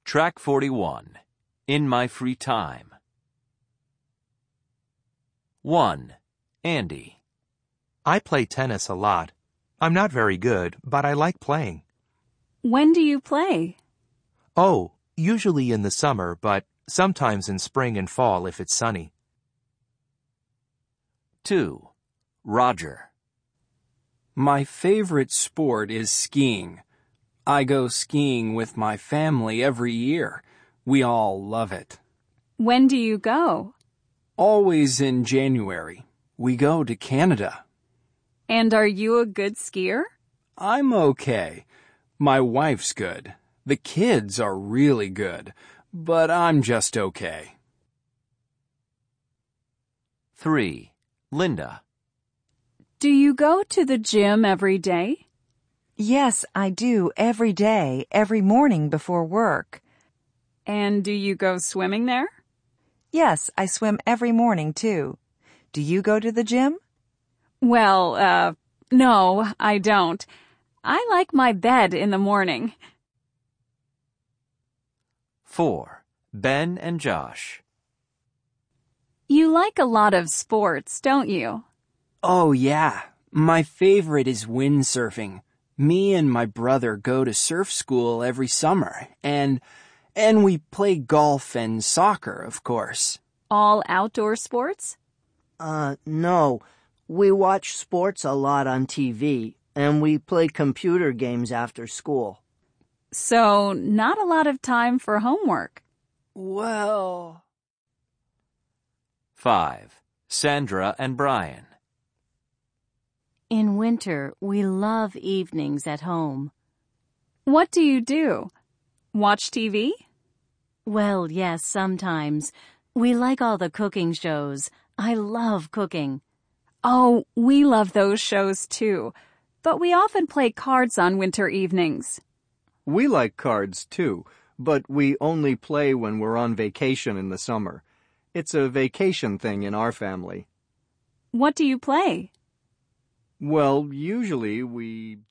Track 41. In my free time. 1. Andy. I play tennis a lot. I'm not very good, but I like playing. When do you play? Oh, usually in the summer, but sometimes in spring and fall if it's sunny. 2. Roger. My favorite sport is skiing. I go skiing with my family every year. We all love it. When do you go? Always in January. We go to Canada. And are you a good skier? I'm okay. My wife's good. The kids are really good, but I'm just okay. 3. Linda. Do you go to the gym every day? Yes, I do every day, every morning before work. And do you go swimming there? Yes, I swim every morning too. Do you go to the gym? Well, no, I don't. I like my bed in the morning. 4. Ben and Josh. You like a lot of sports, don't you? Oh, yeah. My favorite is windsurfing. Me and my brother go to surf school every summer, and we play golf and soccer, of course. All outdoor sports? No. We watch sports a lot on TV, and we play computer games after school. So, not a lot of time for homework. Well... 5. Sandra and Brian. In winter, we love evenings at home. What do you do? Watch TV? Well, yes, sometimes. We like all the cooking shows. I love cooking. Oh, we love those shows too. But we often play cards on winter evenings. We like cards too, but we only play when we're on vacation in the summer. It's a vacation thing in our family. What do you play? Well, usually we